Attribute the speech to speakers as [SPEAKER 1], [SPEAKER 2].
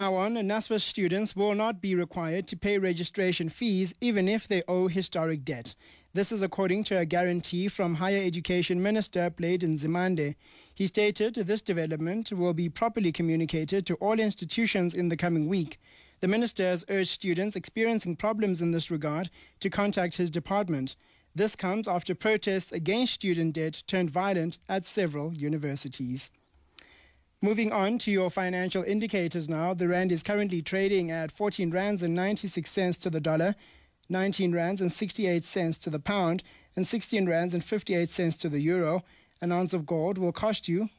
[SPEAKER 1] now on, NSFAS students will not be required to pay registration fees even if they owe historic debt. This is according to a guarantee from Higher Education Minister Blade Nzimande. He stated this development will be properly communicated to all institutions in the coming week. The minister has urged students experiencing problems in this regard to contact his department. This comes after protests against student debt turned violent at several universities. Moving on to your financial indicators now, the rand is currently trading at 14 rands and 96 cents to the dollar, 19 rands and 68 cents to the pound, and 16 rands and 58 cents to the euro. An ounce of gold will cost you